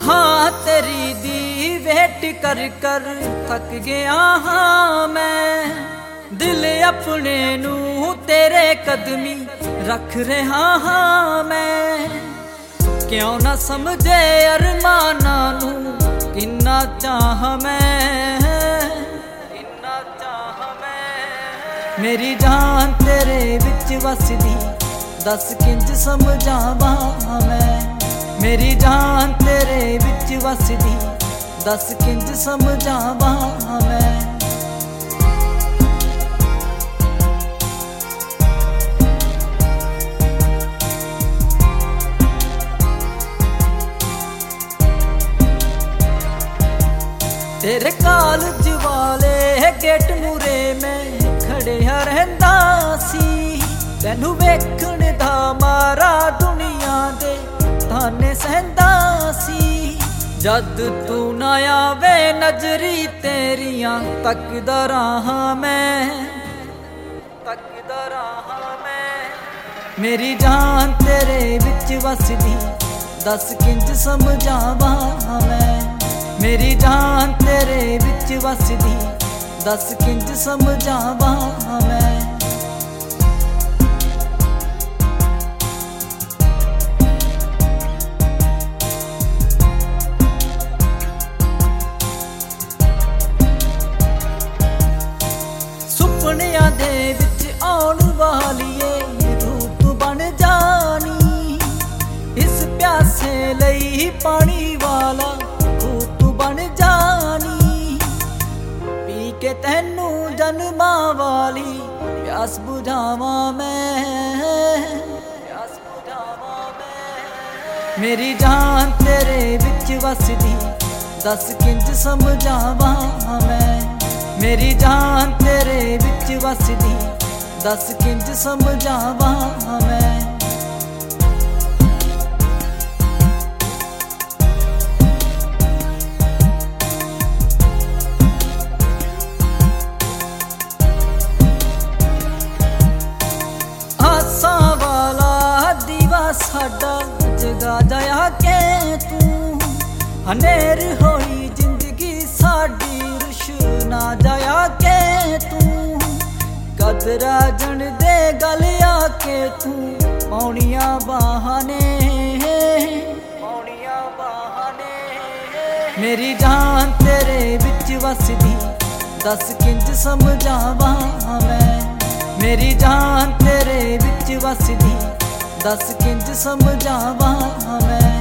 हाँ तेरी दी वेट कर कर थक गया हाँ मैं, दिल अपने नू तेरे कदमी रख रहा हाँ मैं। क्यों ना समझे अरमाना नू किन्ना चाह मैं, किन्ना चाह मैं। मेरी जान तेरे विच वसदी दस किंज समझावा मैं, मेरी जान तेरे विच वसदी दस किंज समझावा मैं। तेरे कॉलेज वाले गेट मूरे में खड़िया रहंदा सी, तैनू वेखण दा मारा दुनिया दे ताने सहंदा सी। जद तू ना आवे नजरी तेरियां तकदा रहा मैं, तकदा रहा मैं। मेरी जान तेरे विच वसदी दस किंज समझावा मैं, मेरी जान तेरे विच वसदी दस किंज समझावा मैं। सुपनियां दे विच आउण वालीए रूप बन जानी, इस प्यासे लई पानी वाला बन जानी। पी के तैनू जन्मा वाली प्यास बुझावा मैं, प्यास बुझावा मैं। मेरी जान तेरे विच वसदी दस किंज समझावा मैं, मेरी जान तेरे विच वसदी दस किंज समझावा मैं। साडा जगा जाया के तू, हनेर होई जिंदगी साडी रुशना जाया के तू। कदरा जन दे गल आके तू पौनिया बहाने, पौनिया बहाने। मेरी जान तेरे विच वसदी दस किंज समझावा मैं, मेरी जान तेरे विच वसदी दस किंज समझावा मैं।